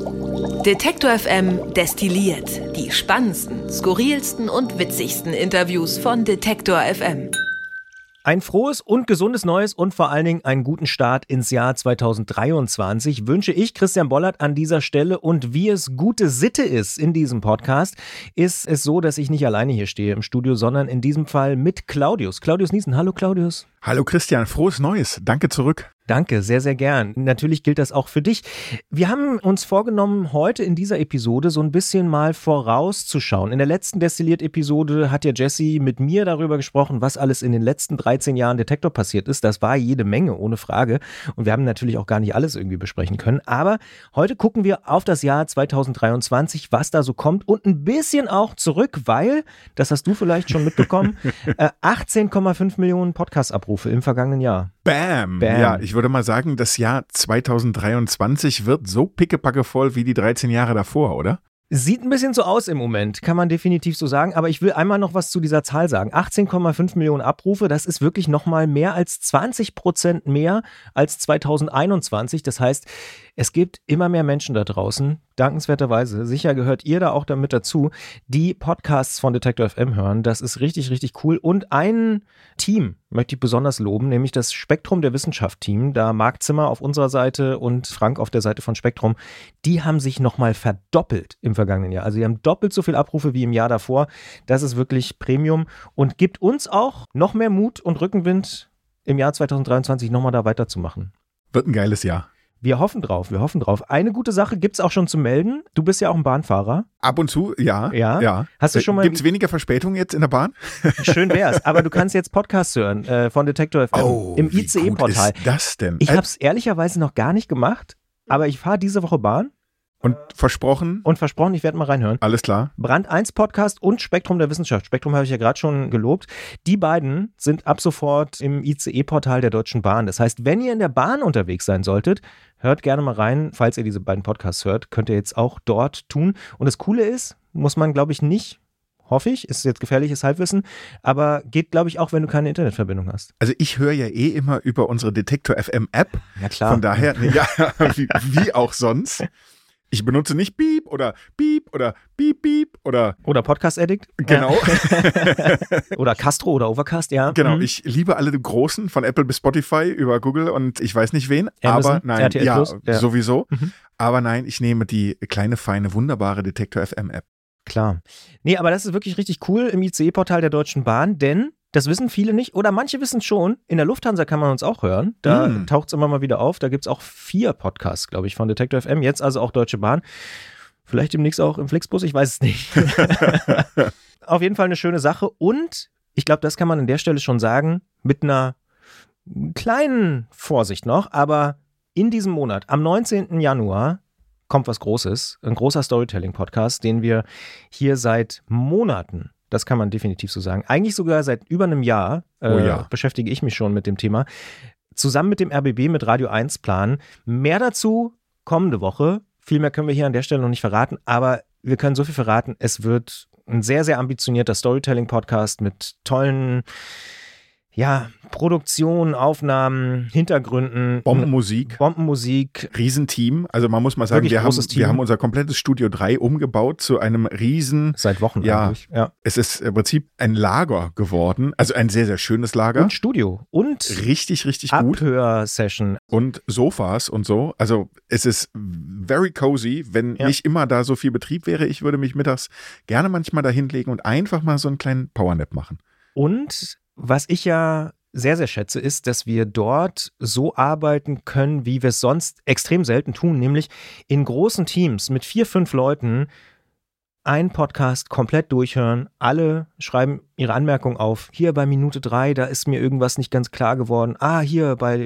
Detektor FM destilliert die spannendsten, skurrilsten und witzigsten Interviews von Detektor FM. Ein frohes und gesundes Neues und vor allen Dingen einen guten Start ins Jahr 2023 wünsche ich Christian Bollert an dieser Stelle. Und wie es gute Sitte ist in diesem Podcast, ist es so, dass ich nicht alleine hier stehe im Studio, sondern in diesem Fall mit Claudius. Claudius Niesen. Hallo Claudius. Hallo Christian, frohes Neues. Danke zurück. Danke, sehr, sehr gern. Natürlich gilt das auch für dich. Wir haben uns vorgenommen, heute in dieser Episode so ein bisschen mal vorauszuschauen. In der letzten Destilliert-Episode hat ja Jesse mit mir darüber gesprochen, was alles in den letzten 13 Jahren Detektor passiert ist. Das war jede Menge, ohne Frage. Und wir haben natürlich auch gar nicht alles irgendwie besprechen können. Aber heute gucken wir auf das Jahr 2023, was da so kommt und ein bisschen auch zurück, weil, das hast du vielleicht schon mitbekommen, 18,5 Millionen Podcast-Abrufe im vergangenen Jahr. Bam! Ja, ich würde mal sagen, das Jahr 2023 wird so pickepacke voll wie die 13 Jahre davor, oder? Sieht ein bisschen so aus im Moment, kann man definitiv so sagen. Aber ich will einmal noch was zu dieser Zahl sagen. 18,5 Millionen Abrufe, das ist wirklich nochmal mehr als 20% mehr als 2021. Das heißt, es gibt immer mehr Menschen da draußen, dankenswerterweise, sicher gehört ihr da auch damit dazu, die Podcasts von Detektor FM hören. Das ist richtig, richtig cool. Und ein Team möchte ich besonders loben, nämlich das Spektrum der Wissenschaft-Team. Da Marc Zimmer auf unserer Seite und Frank auf der Seite von Spektrum, die haben sich nochmal verdoppelt im vergangenen Jahr. Also die haben doppelt so viele Abrufe wie im Jahr davor. Das ist wirklich Premium und gibt uns auch noch mehr Mut und Rückenwind im Jahr 2023 nochmal da weiterzumachen. Wird ein geiles Jahr. Wir hoffen drauf, wir hoffen drauf. Eine gute Sache gibt es auch schon zu melden. Du bist ja auch ein Bahnfahrer. Ab und zu, ja. Hast du schon mal? Gibt es weniger Verspätungen jetzt in der Bahn? Schön wär's. Aber du kannst jetzt Podcasts hören von Detektor FM im ICE-Portal. Wie gut ist das denn? Ich habe es ehrlicherweise noch gar nicht gemacht, aber ich fahre diese Woche Bahn. Und versprochen? Und versprochen, ich werde mal reinhören. Alles klar. Brand 1 Podcast und Spektrum der Wissenschaft. Spektrum habe ich ja gerade schon gelobt. Die beiden sind ab sofort im ICE-Portal der Deutschen Bahn. Das heißt, wenn ihr in der Bahn unterwegs sein solltet, hört gerne mal rein. Falls ihr diese beiden Podcasts hört, könnt ihr jetzt auch dort tun. Und das Coole ist, muss man, glaube ich, nicht, hoffe ich, ist jetzt gefährliches Halbwissen, aber geht, glaube ich, auch, wenn du keine Internetverbindung hast. Also ich höre ja immer über unsere Detektor FM App. Ja, klar. Von daher, ja, wie auch sonst. Ich benutze nicht Beep oder Beep oder Beep Beep oder Podcast Addict. Genau. Oder Castro oder Overcast, ja. Genau, ich liebe alle Großen, von Apple bis Spotify über Google und ich weiß nicht wen. Amazon, aber nein, RTL ja, Plus, ja, sowieso. Aber nein, ich nehme die kleine, feine, wunderbare Detektor FM App. Klar. Nee, aber das ist wirklich richtig cool im ICE-Portal der Deutschen Bahn, denn das wissen viele nicht oder manche wissen es schon. In der Lufthansa kann man uns auch hören. Da taucht es immer mal wieder auf. Da gibt es auch 4 Podcasts, glaube ich, von Detektor FM. Jetzt also auch Deutsche Bahn. Vielleicht demnächst auch im Flixbus, ich weiß es nicht. Auf jeden Fall eine schöne Sache. Und ich glaube, das kann man an der Stelle schon sagen, mit einer kleinen Vorsicht noch. Aber in diesem Monat, am 19. Januar, kommt was Großes. Ein großer Storytelling-Podcast, den wir hier seit Monaten, das kann man definitiv so sagen, eigentlich sogar seit über einem Jahr beschäftige ich mich schon mit dem Thema, zusammen mit dem RBB, mit Radio 1 planen. Mehr dazu kommende Woche. Viel mehr können wir hier an der Stelle noch nicht verraten, aber wir können so viel verraten. Es wird ein sehr, sehr ambitionierter Storytelling-Podcast mit tollen Produktion, Aufnahmen, Hintergründen. Bombenmusik. Riesenteam. Also man muss mal sagen, wir haben unser komplettes Studio 3 umgebaut zu einem riesen... Seit Wochen eigentlich. Ja. Es ist im Prinzip ein Lager geworden. Also ein sehr, sehr schönes Lager. Und Studio. Und richtig, richtig gut. Abhörsession. Und Sofas und so. Also es ist very cozy. Wenn nicht immer da so viel Betrieb wäre, ich würde mich mittags gerne manchmal da hinlegen und einfach mal so einen kleinen Powernap machen. Und was ich ja sehr, sehr schätze, ist, dass wir dort so arbeiten können, wie wir es sonst extrem selten tun, nämlich in großen Teams mit 4, 5 Leuten einen Podcast komplett durchhören. Alle schreiben ihre Anmerkungen auf. Hier bei Minute 3, da ist mir irgendwas nicht ganz klar geworden. Hier bei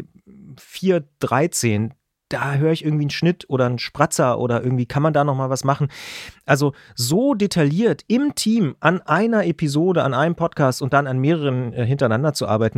4:13, da höre ich irgendwie einen Schnitt oder einen Spratzer oder irgendwie kann man da nochmal was machen. Also so detailliert im Team an einer Episode, an einem Podcast und dann an mehreren hintereinander zu arbeiten,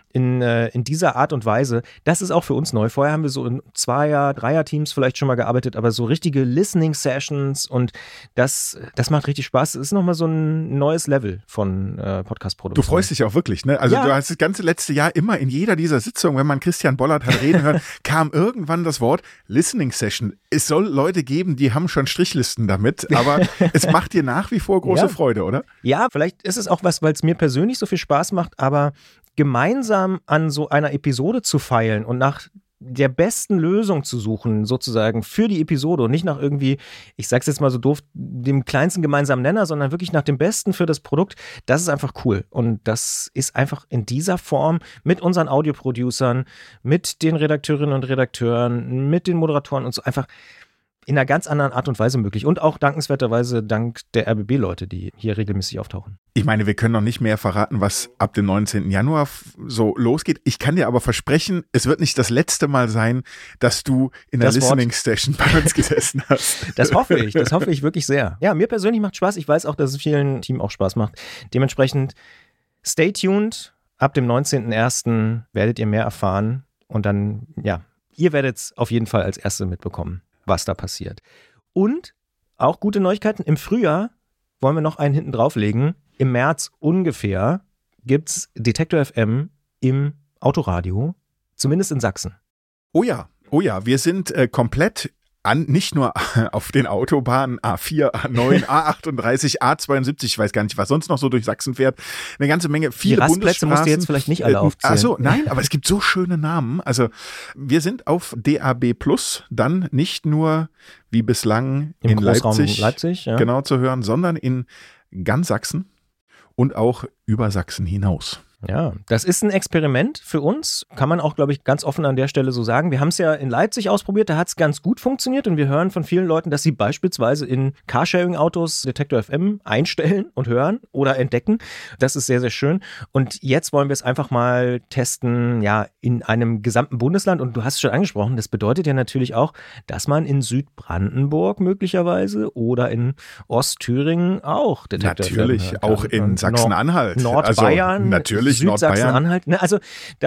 in dieser Art und Weise, das ist auch für uns neu. Vorher haben wir so in 2er-, 3er-Teams vielleicht schon mal gearbeitet, aber so richtige Listening-Sessions und das macht richtig Spaß. Es ist nochmal so ein neues Level von Podcast-Produktion. Du freust dich auch wirklich, ne? Also du hast das ganze letzte Jahr immer in jeder dieser Sitzungen, wenn man Christian Bollert hat reden hören, kam irgendwann das Wort Listening-Session. Es soll Leute geben, die haben schon Strichlisten damit, aber es macht dir nach wie vor große Freude, oder? Ja, vielleicht ist es auch was, weil es mir persönlich so viel Spaß macht, aber gemeinsam an so einer Episode zu feilen und nach der besten Lösung zu suchen, sozusagen für die Episode und nicht nach irgendwie, ich sag's jetzt mal so doof, dem kleinsten gemeinsamen Nenner, sondern wirklich nach dem Besten für das Produkt, das ist einfach cool. Und das ist einfach in dieser Form mit unseren Audioproducern, mit den Redakteurinnen und Redakteuren, mit den Moderatoren und so einfach in einer ganz anderen Art und Weise möglich. Und auch dankenswerterweise dank der RBB-Leute, die hier regelmäßig auftauchen. Ich meine, wir können noch nicht mehr verraten, was ab dem 19. Januar so losgeht. Ich kann dir aber versprechen, es wird nicht das letzte Mal sein, dass du in der Listening Station bei uns gesessen hast. Das hoffe ich wirklich sehr. Ja, mir persönlich macht Spaß. Ich weiß auch, dass es vielen Team auch Spaß macht. Dementsprechend stay tuned. Ab dem 19.01. werdet ihr mehr erfahren. Und dann, ja, ihr werdet es auf jeden Fall als Erste mitbekommen, was da passiert. Und auch gute Neuigkeiten. Im Frühjahr wollen wir noch einen hinten drauflegen. Im März ungefähr gibt es Detektor FM im Autoradio, zumindest in Sachsen. Oh ja, wir sind komplett nicht nur auf den Autobahnen A4, A9, A38, A72, ich weiß gar nicht, was sonst noch so durch Sachsen fährt. Eine ganze Menge, viele Die Rastplätze Bundesstraßen. musst du jetzt vielleicht nicht alle aufzählen. Achso, nein, aber es gibt so schöne Namen. Also wir sind auf DAB+, dann nicht nur wie bislang im in Großraum Leipzig ja. Genau zu hören, sondern in ganz Sachsen und auch über Sachsen hinaus. Ja, das ist ein Experiment für uns, kann man auch, glaube ich, ganz offen an der Stelle so sagen. Wir haben es ja in Leipzig ausprobiert, da hat es ganz gut funktioniert und wir hören von vielen Leuten, dass sie beispielsweise in Carsharing-Autos Detektor FM einstellen und hören oder entdecken. Das ist sehr, sehr schön. Und jetzt wollen wir es einfach mal testen, ja, in einem gesamten Bundesland. Und du hast es schon angesprochen, das bedeutet ja natürlich auch, dass man in Südbrandenburg möglicherweise oder in Ostthüringen auch Detektor FM hören kann. Natürlich, auch in Sachsen-Anhalt. Nordbayern. Also, natürlich. Südsachsen-Anhalt. Also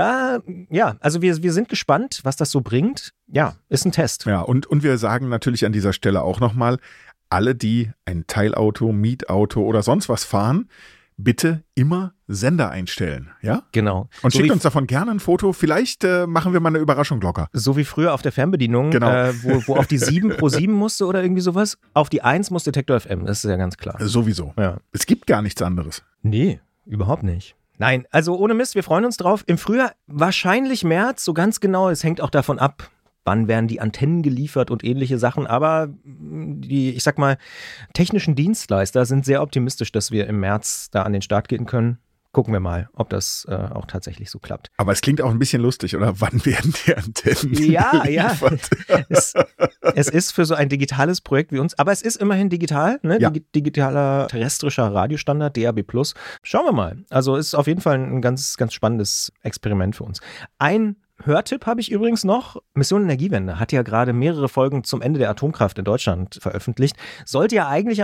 wir sind gespannt, was das so bringt. Ja, ist ein Test. Ja, und wir sagen natürlich an dieser Stelle auch nochmal, alle, die ein Teilauto, Mietauto oder sonst was fahren, bitte immer Sender einstellen, ja? Genau. Und schickt uns davon gerne ein Foto. Vielleicht machen wir mal eine Überraschung locker. So wie früher auf der Fernbedienung, genau. Wo auf die 7 pro 7 musste oder irgendwie sowas. Auf die 1 muss Detektor FM, das ist ja ganz klar. Sowieso. Ja. Es gibt gar nichts anderes. Nee, überhaupt nicht. Nein, also ohne Mist, wir freuen uns drauf. Im Frühjahr, wahrscheinlich März, so ganz genau. Es hängt auch davon ab, wann werden die Antennen geliefert und ähnliche Sachen. Aber die, ich sag mal, technischen Dienstleister sind sehr optimistisch, dass wir im März da an den Start gehen können. Gucken wir mal, ob das auch tatsächlich so klappt. Aber es klingt auch ein bisschen lustig, oder? Wann werden die Antennen geliefert? Es ist für so ein digitales Projekt wie uns, aber es ist immerhin digital, ne? Ja. Digitaler terrestrischer Radiostandard, DAB+. Schauen wir mal. Also ist auf jeden Fall ein ganz, ganz spannendes Experiment für uns. Ein Hörtipp habe ich übrigens noch. Mission Energiewende hat ja gerade mehrere Folgen zum Ende der Atomkraft in Deutschland veröffentlicht. Sollte ja eigentlich am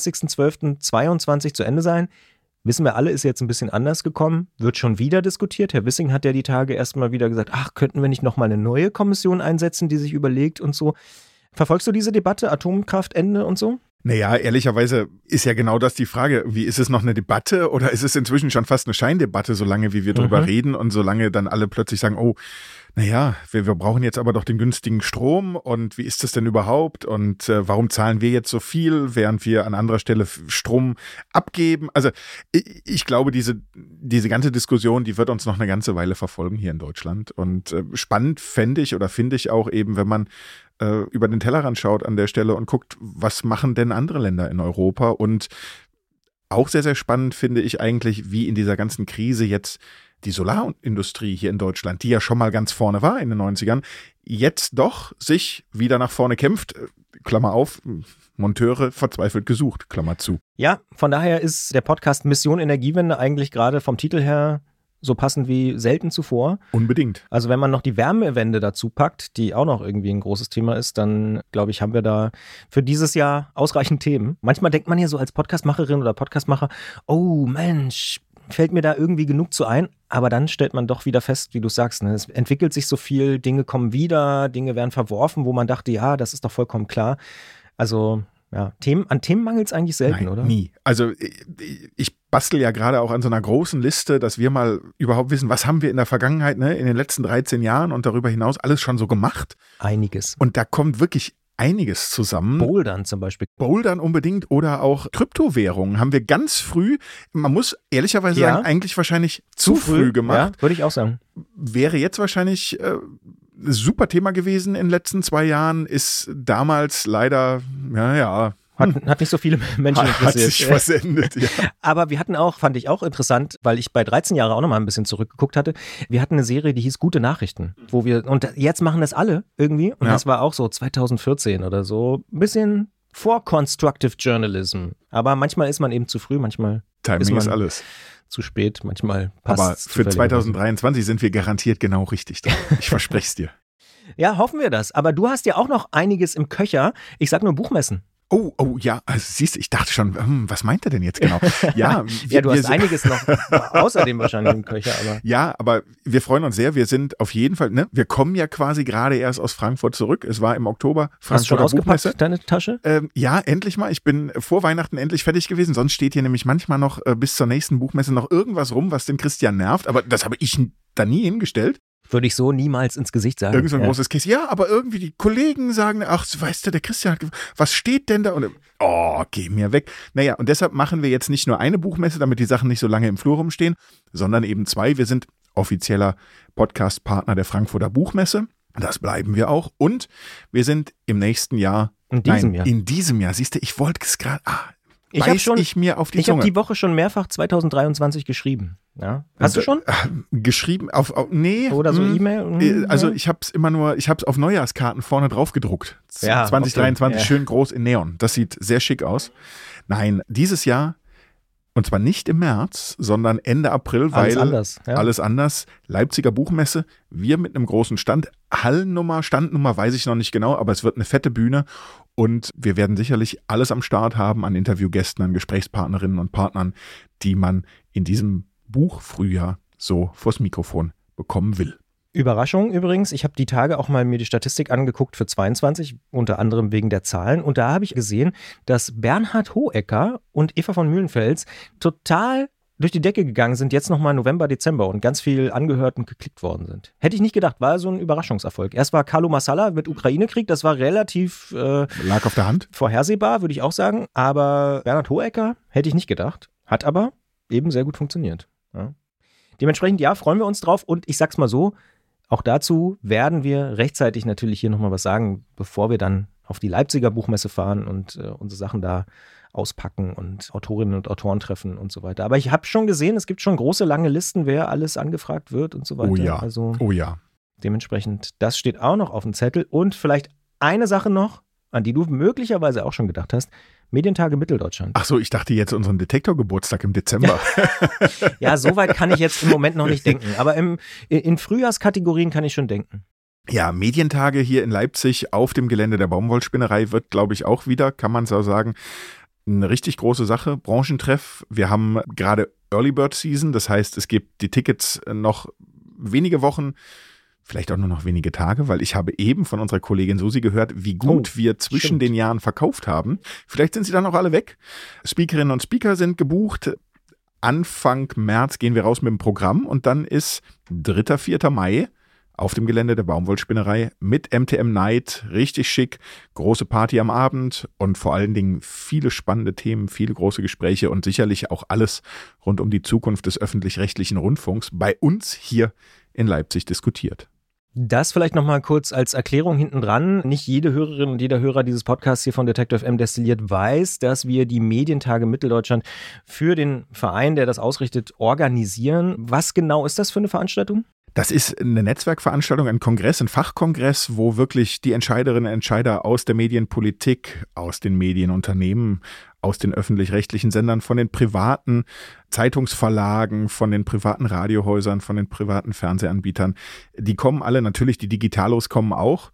31.12.22 zu Ende sein. Wissen wir alle, ist jetzt ein bisschen anders gekommen, wird schon wieder diskutiert. Herr Wissing hat ja die Tage erstmal wieder gesagt, ach, könnten wir nicht nochmal eine neue Kommission einsetzen, die sich überlegt und so. Verfolgst du diese Debatte, Atomkraftende und so? Naja, ehrlicherweise ist ja genau das die Frage, wie ist es noch eine Debatte oder ist es inzwischen schon fast eine Scheindebatte, solange wie wir drüber reden und solange dann alle plötzlich sagen, oh, naja, wir brauchen jetzt aber doch den günstigen Strom und wie ist das denn überhaupt und warum zahlen wir jetzt so viel, während wir an anderer Stelle Strom abgeben? Also ich glaube, diese ganze Diskussion, die wird uns noch eine ganze Weile verfolgen hier in Deutschland und spannend finde ich auch eben, wenn man über den Tellerrand schaut an der Stelle und guckt, was machen denn andere Länder in Europa und auch sehr, sehr spannend finde ich eigentlich, wie in dieser ganzen Krise jetzt die Solarindustrie hier in Deutschland, die ja schon mal ganz vorne war in den 90ern, jetzt doch sich wieder nach vorne kämpft. Klammer auf, Monteure verzweifelt gesucht, Klammer zu. Ja, von daher ist der Podcast Mission Energiewende eigentlich gerade vom Titel her so passend wie selten zuvor. Unbedingt. Also wenn man noch die Wärmewende dazu packt, die auch noch irgendwie ein großes Thema ist, dann glaube ich, haben wir da für dieses Jahr ausreichend Themen. Manchmal denkt man ja so als Podcastmacherin oder Podcastmacher, oh Mensch, fällt mir da irgendwie genug zu ein. Aber dann stellt man doch wieder fest, wie du sagst, ne, es entwickelt sich so viel, Dinge kommen wieder, Dinge werden verworfen, wo man dachte, ja, das ist doch vollkommen klar. Also ja, an Themen mangelt es eigentlich selten, Nein, oder? Nie. Also ich bastel ja gerade auch an so einer großen Liste, dass wir mal überhaupt wissen, was haben wir in der Vergangenheit, ne, in den letzten 13 Jahren und darüber hinaus alles schon so gemacht. Einiges. Und da kommt wirklich einiges zusammen. Bouldern zum Beispiel. Bouldern unbedingt oder auch Kryptowährungen haben wir ganz früh, man muss ehrlicherweise sagen, eigentlich wahrscheinlich zu früh gemacht. Ja, würde ich auch sagen. Wäre jetzt wahrscheinlich ein super Thema gewesen in den letzten 2 Jahren, ist damals leider, Hat nicht so viele Menschen interessiert. Hat sich versendet, ja. Aber wir hatten auch, fand ich auch interessant, weil ich bei 13 Jahre auch noch mal ein bisschen zurückgeguckt hatte, wir hatten eine Serie, die hieß Gute Nachrichten, und jetzt machen das alle irgendwie und das war auch so 2014 oder so, ein bisschen vor Constructive Journalism. Aber manchmal ist man eben zu früh, manchmal Timing ist alles. Zu spät, manchmal passt es. Aber für 2023 sind wir garantiert genau richtig dran. Ich verspreche es dir. Ja, hoffen wir das. Aber du hast ja auch noch einiges im Köcher. Ich sag nur Buchmessen. Oh, ja, also siehst du, ich dachte schon, was meint er denn jetzt genau? Ja, du hast einiges noch außerdem wahrscheinlich im Köcher. Aber. Ja, aber wir freuen uns sehr, wir sind auf jeden Fall, ne, wir kommen ja quasi gerade erst aus Frankfurt zurück, es war im Oktober Frankfurter Hast du schon ausgepackt, deine Tasche? Ja, endlich mal, ich bin vor Weihnachten endlich fertig gewesen, sonst steht hier nämlich manchmal noch bis zur nächsten Buchmesse noch irgendwas rum, was den Christian nervt, aber das habe ich da nie hingestellt. Würde ich so niemals ins Gesicht sagen. Irgend so ein großes Käse. Ja, aber irgendwie die Kollegen sagen, ach, weißt du, der Christian, was steht denn da? Und geh mir weg. Naja, und deshalb machen wir jetzt nicht nur eine Buchmesse, damit die Sachen nicht so lange im Flur rumstehen, sondern eben 2. Wir sind offizieller Podcast-Partner der Frankfurter Buchmesse. Das bleiben wir auch. Und wir sind im nächsten Jahr. In diesem Jahr. Siehst du, ich wollte es gerade. Ich habe die Woche schon mehrfach 2023 geschrieben. Ja. Hast du schon? Geschrieben nee. Oder so E-Mail? Also ich habe es auf Neujahrskarten vorne drauf gedruckt. Ja, 2023 schön groß in Neon. Das sieht sehr schick aus. Nein, dieses Jahr, und zwar nicht im März, sondern Ende April, weil alles anders. Leipziger Buchmesse, wir mit einem großen Stand. Standnummer weiß ich noch nicht genau, aber es wird eine fette Bühne. Und wir werden sicherlich alles am Start haben an Interviewgästen, an Gesprächspartnerinnen und Partnern, die man in diesem Buchfrühjahr so vors Mikrofon bekommen will. Überraschung übrigens, ich habe die Tage auch mal mir die Statistik angeguckt für 22, unter anderem wegen der Zahlen. Und da habe ich gesehen, dass Bernhard Hohecker und Eva von Mühlenfels total durch die Decke gegangen sind, jetzt nochmal November, Dezember und ganz viel angehört und geklickt worden sind. Hätte ich nicht gedacht, war so ein Überraschungserfolg. Erst war Carlo Massala mit Ukraine-Krieg, das war relativ lag auf der Hand. Vorhersehbar, würde ich auch sagen. Aber Bernhard Hohecker hätte ich nicht gedacht, hat aber eben sehr gut funktioniert. Ja. Dementsprechend, ja, freuen wir uns drauf und ich sag's mal so, auch dazu werden wir rechtzeitig natürlich hier nochmal was sagen, bevor wir dann auf die Leipziger Buchmesse fahren und unsere Sachen da auspacken und Autorinnen und Autoren treffen und so weiter. Aber ich habe schon gesehen, es gibt schon große, lange Listen, wer alles angefragt wird und so weiter. Oh ja. Dementsprechend, das steht auch noch auf dem Zettel. Und vielleicht eine Sache noch, an die du möglicherweise auch schon gedacht hast. Medientage Mitteldeutschland. Ach so, ich dachte jetzt unseren Detektorgeburtstag im Dezember. Ja, so weit kann ich jetzt im Moment noch nicht denken. Aber in Frühjahrskategorien kann ich schon denken. Ja, Medientage hier in Leipzig auf dem Gelände der Baumwollspinnerei wird, glaube ich, auch wieder, kann man so sagen, eine richtig große Sache. Branchentreff. Wir haben gerade Early Bird Season, das heißt, es gibt die Tickets noch wenige Wochen, vielleicht auch nur noch wenige Tage, weil ich habe eben von unserer Kollegin Susi gehört, wie gut wir zwischen den Jahren verkauft haben. Vielleicht sind sie dann auch alle weg. Speakerinnen und Speaker sind gebucht. Anfang März gehen wir raus mit dem Programm und dann ist 3., 4. Mai auf dem Gelände der Baumwollspinnerei mit MTM Night, richtig schick, große Party am Abend und vor allen Dingen viele spannende Themen, viele große Gespräche und sicherlich auch alles rund um die Zukunft des öffentlich-rechtlichen Rundfunks bei uns hier in Leipzig diskutiert. Das vielleicht nochmal kurz als Erklärung hinten dran. Nicht jede Hörerin und jeder Hörer dieses Podcasts hier von Detektor FM destilliert weiß, dass wir die Medientage Mitteldeutschland für den Verein, der das ausrichtet, organisieren. Was genau ist das für eine Veranstaltung? Das ist eine Netzwerkveranstaltung, ein Kongress, ein Fachkongress, wo wirklich die Entscheiderinnen und Entscheider aus der Medienpolitik, aus den Medienunternehmen, aus den öffentlich-rechtlichen Sendern, von den privaten Zeitungsverlagen, von den privaten Radiohäusern, von den privaten Fernsehanbietern, die kommen alle, natürlich die Digitalos kommen auch.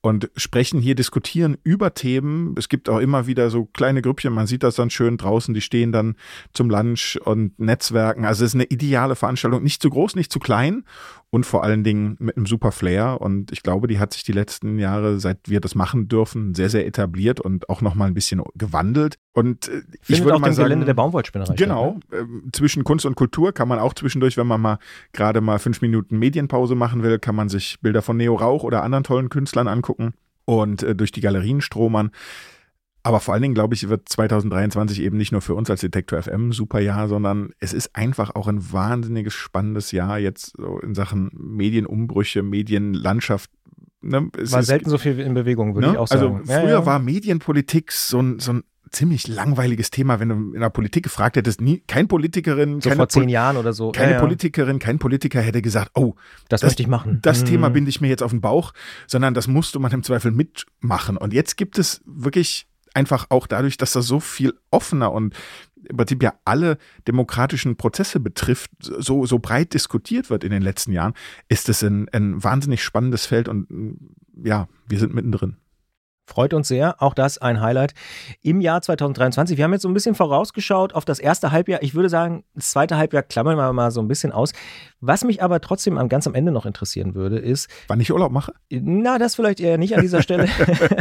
und sprechen hier, diskutieren über Themen. Es gibt auch immer wieder so kleine Grüppchen, man sieht das dann schön draußen, die stehen dann zum Lunch und Netzwerken. Also es ist eine ideale Veranstaltung, nicht zu groß, nicht zu klein und vor allen Dingen mit einem super Flair. Und ich glaube, die hat sich die letzten Jahre, seit wir das machen dürfen, sehr, sehr etabliert und auch nochmal ein bisschen gewandelt. Und ich würde auch mal dem sagen, Gelände der Baumwollspinnerei. Genau, zwischen Kunst und Kultur kann man auch zwischendurch, wenn man mal gerade mal 5 Minuten Medienpause machen will, kann man sich Bilder von Neo Rauch oder anderen tollen Künstlern angucken und durch die Galerien stromern. Aber vor allen Dingen, glaube ich, wird 2023 eben nicht nur für uns als Detektor FM ein super Jahr, sondern es ist einfach auch ein wahnsinniges, spannendes Jahr jetzt so in Sachen Medienumbrüche, Medienlandschaft. Ne? War selten so viel in Bewegung, würde ich auch sagen. Also früher war Medienpolitik so ein ziemlich langweiliges Thema, wenn du in der Politik gefragt hättest, kein Politikerin, so vor 10 Jahren oder so. Keine Politikerin, kein Politiker hätte gesagt, oh, das möchte ich machen. Das Thema binde ich mir jetzt auf den Bauch, sondern das musste man im Zweifel mitmachen. Und jetzt gibt es wirklich einfach auch dadurch, dass das so viel offener und im Prinzip ja alle demokratischen Prozesse betrifft, so breit diskutiert wird in den letzten Jahren, ist es ein wahnsinnig spannendes Feld und ja, wir sind mittendrin. Freut uns sehr, auch das ein Highlight im Jahr 2023. Wir haben jetzt so ein bisschen vorausgeschaut auf das erste Halbjahr. Ich würde sagen, das zweite Halbjahr klammern wir mal so ein bisschen aus. Was mich aber trotzdem ganz am Ende noch interessieren würde, ist... Wann ich Urlaub mache? Na, das vielleicht eher nicht an dieser Stelle.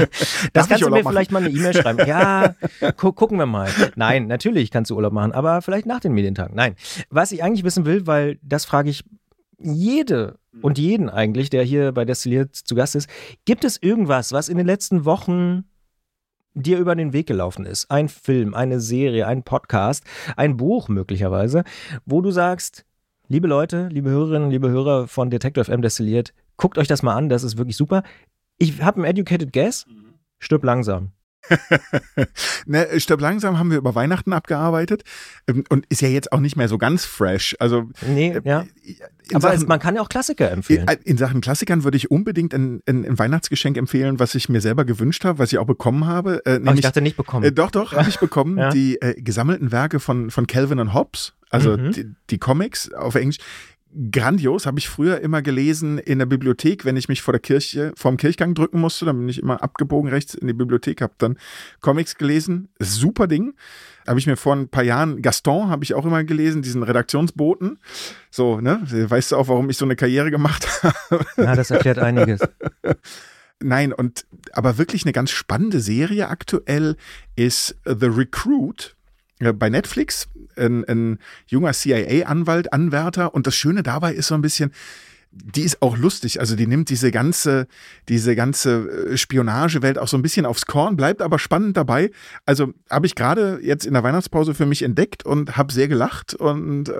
Das kannst du mir vielleicht mal eine E-Mail schreiben. Ja, gucken wir mal. Nein, natürlich kannst du Urlaub machen, aber vielleicht nach den Medientagen. Nein, was ich eigentlich wissen will, weil das frage ich jede und jeden eigentlich, der hier bei Destilliert zu Gast ist, gibt es irgendwas, was in den letzten Wochen dir über den Weg gelaufen ist? Ein Film, eine Serie, ein Podcast, ein Buch möglicherweise, wo du sagst, liebe Leute, liebe Hörerinnen, liebe Hörer von Detektor FM Destilliert, guckt euch das mal an, das ist wirklich super. Ich habe einen Educated Guess, Stirb langsam. Ne, Stirb langsam haben wir über Weihnachten abgearbeitet und ist ja jetzt auch nicht mehr so ganz fresh. Also nee, ja. Aber man kann ja auch Klassiker empfehlen. In Sachen Klassikern würde ich unbedingt ein Weihnachtsgeschenk empfehlen, was ich mir selber gewünscht habe, was ich auch bekommen habe. Aber ich dachte nicht bekommen. Doch, habe ich bekommen. Ja. Die gesammelten Werke von Calvin und Hobbes, also die Comics auf Englisch. Grandios, habe ich früher immer gelesen in der Bibliothek, wenn ich mich vorm Kirchgang drücken musste, dann bin ich immer abgebogen rechts in die Bibliothek, habe dann Comics gelesen, super Ding. Habe ich mir vor ein paar Jahren, Gaston habe ich auch immer gelesen, diesen Redaktionsboten, so, ne, weißt du auch, warum ich so eine Karriere gemacht habe? Ja, das erklärt einiges. Nein, aber wirklich eine ganz spannende Serie aktuell ist The Recruit. Bei Netflix, ein junger CIA-Anwalt, Anwärter, und das Schöne dabei ist so ein bisschen, die ist auch lustig, also die nimmt diese ganze Spionagewelt auch so ein bisschen aufs Korn, bleibt aber spannend dabei. Also habe ich gerade jetzt in der Weihnachtspause für mich entdeckt und habe sehr gelacht und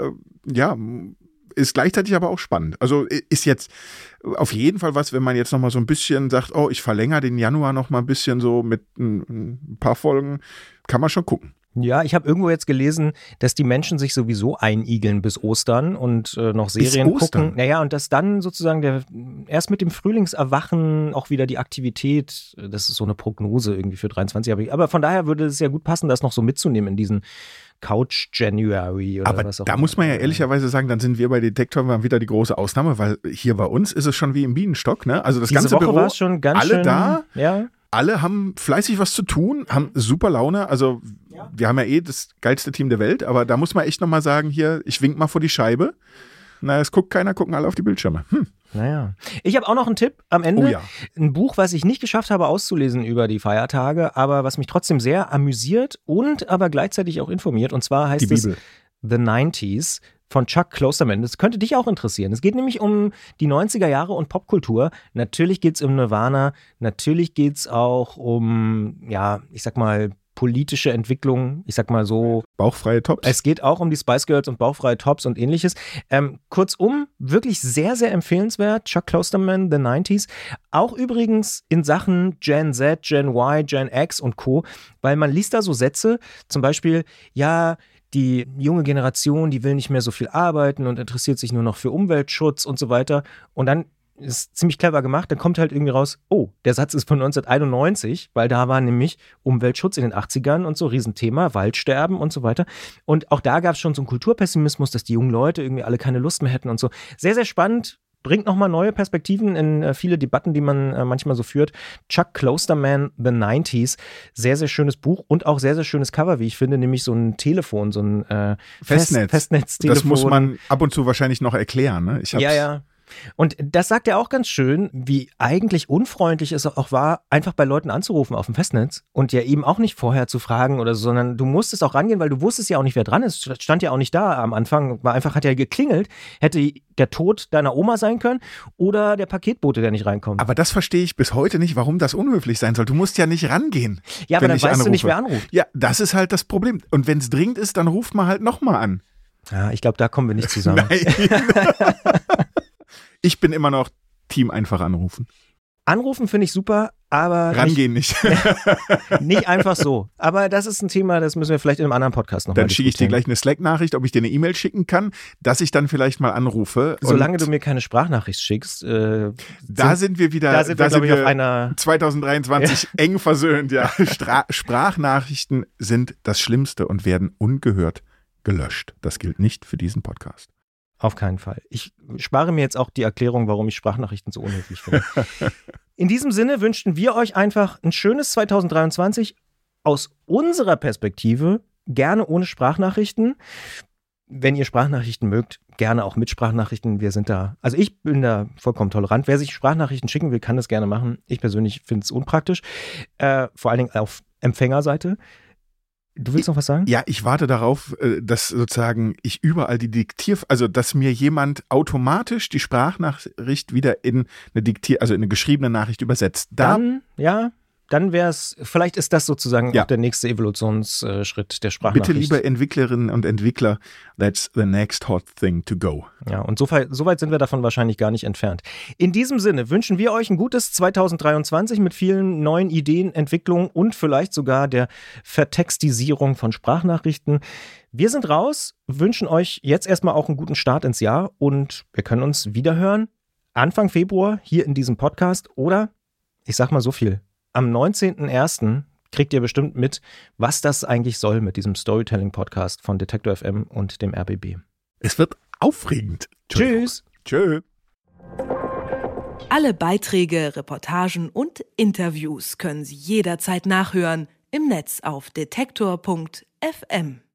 ist gleichzeitig aber auch spannend. Also ist jetzt auf jeden Fall was, wenn man jetzt nochmal so ein bisschen sagt, oh, ich verlängere den Januar nochmal ein bisschen so mit ein paar Folgen, kann man schon gucken. Ja, ich habe irgendwo jetzt gelesen, dass die Menschen sich sowieso einigeln bis Ostern und noch Serien gucken. Naja, und dass dann sozusagen erst mit dem Frühlingserwachen auch wieder die Aktivität, das ist so eine Prognose irgendwie für 23, aber von daher würde es ja gut passen, das noch so mitzunehmen in diesen Couch January oder aber was auch immer. Da muss man ja ehrlicherweise sagen, dann sind wir bei Detektor mal wieder die große Ausnahme, weil hier bei uns ist es schon wie im Bienenstock, ne? Also das diese ganze Woche Büro, war es schon ganz alle schön, da, ja. Alle haben fleißig was zu tun, haben super Laune. Also wir haben ja das geilste Team der Welt, aber da muss man echt nochmal sagen, hier, ich wink mal vor die Scheibe. Na, es guckt keiner, gucken alle auf die Bildschirme. Naja. Ich habe auch noch einen Tipp am Ende. Oh ja. Ein Buch, was ich nicht geschafft habe auszulesen über die Feiertage, aber was mich trotzdem sehr amüsiert und aber gleichzeitig auch informiert. Und zwar heißt es The 90s von Chuck Klosterman. Das könnte dich auch interessieren. Es geht nämlich um die 90er Jahre und Popkultur. Natürlich geht es um Nirvana. Natürlich geht es auch um, ja, ich sag mal, politische Entwicklung, ich sag mal so. Bauchfreie Tops. Es geht auch um die Spice Girls und bauchfreie Tops und ähnliches. Kurzum, wirklich sehr, sehr empfehlenswert. Chuck Klosterman, The 90s. Auch übrigens in Sachen Gen Z, Gen Y, Gen X und Co. Weil man liest da so Sätze, zum Beispiel, ja, die junge Generation, die will nicht mehr so viel arbeiten und interessiert sich nur noch für Umweltschutz und so weiter. Und dann ist ziemlich clever gemacht, dann kommt halt irgendwie raus, oh, der Satz ist von 1991, weil da war nämlich Umweltschutz in den 80ern und so, Riesenthema, Waldsterben und so weiter. Und auch da gab es schon so einen Kulturpessimismus, dass die jungen Leute irgendwie alle keine Lust mehr hätten und so. Sehr, sehr spannend. bringt nochmal neue Perspektiven in viele Debatten, die man manchmal so führt. Chuck Klosterman, The 90s. Sehr, sehr schönes Buch und auch sehr, sehr schönes Cover, wie ich finde, nämlich so ein Telefon, so ein Festnetztelefon. Das muss man ab und zu wahrscheinlich noch erklären, ne? Ja. Und das sagt er auch ganz schön, wie eigentlich unfreundlich es auch war, einfach bei Leuten anzurufen auf dem Festnetz und ja eben auch nicht vorher zu fragen oder so, sondern du musstest auch rangehen, weil du wusstest ja auch nicht, wer dran ist. Stand ja auch nicht da am Anfang, hat ja geklingelt. Hätte der Tod deiner Oma sein können oder der Paketbote, der nicht reinkommt. Aber das verstehe ich bis heute nicht, warum das unhöflich sein soll. Du musst ja nicht rangehen. Ja, aber dann weißt du nicht, wer anruft. Ja, das ist halt das Problem. Und wenn es dringend ist, dann ruft man halt nochmal an. Ja, ich glaube, da kommen wir nicht zusammen. Nein. Ich bin immer noch Team einfach anrufen. Anrufen finde ich super, aber rangehen nicht. Nicht einfach so. Aber das ist ein Thema, das müssen wir vielleicht in einem anderen Podcast noch mal diskutieren. Dann schicke ich dir gleich eine Slack-Nachricht, ob ich dir eine E-Mail schicken kann, dass ich dann vielleicht mal anrufe. Solange du mir keine Sprachnachricht schickst. Da sind wir wieder, da sind wir, glaube ich, auf einer 2023 eng versöhnt. Ja. Sprachnachrichten sind das Schlimmste und werden ungehört gelöscht. Das gilt nicht für diesen Podcast. Auf keinen Fall. Ich spare mir jetzt auch die Erklärung, warum ich Sprachnachrichten so unhöflich finde. In diesem Sinne wünschen wir euch einfach ein schönes 2023 aus unserer Perspektive, gerne ohne Sprachnachrichten. Wenn ihr Sprachnachrichten mögt, gerne auch mit Sprachnachrichten. Wir sind da, also ich bin da vollkommen tolerant. Wer sich Sprachnachrichten schicken will, kann das gerne machen. Ich persönlich finde es unpraktisch. Vor allen Dingen auf Empfängerseite. Du willst noch was sagen? Ja, ich warte darauf, dass sozusagen ich überall also dass mir jemand automatisch die Sprachnachricht wieder in eine geschriebene Nachricht übersetzt. Dann wäre es, vielleicht ist das sozusagen auch der nächste Evolutionsschritt der Sprachnachricht. Bitte, liebe Entwicklerinnen und Entwickler, that's the next hot thing to go. Ja, und so weit sind wir davon wahrscheinlich gar nicht entfernt. In diesem Sinne wünschen wir euch ein gutes 2023 mit vielen neuen Ideen, Entwicklungen und vielleicht sogar der Vertextisierung von Sprachnachrichten. Wir sind raus, wünschen euch jetzt erstmal auch einen guten Start ins Jahr und wir können uns wiederhören Anfang Februar hier in diesem Podcast oder, ich sag mal so viel, am 19.01. kriegt ihr bestimmt mit, was das eigentlich soll mit diesem Storytelling-Podcast von Detektor FM und dem RBB. Es wird aufregend. Tschüss. Tschö. Alle Beiträge, Reportagen und Interviews können Sie jederzeit nachhören im Netz auf detektor.fm.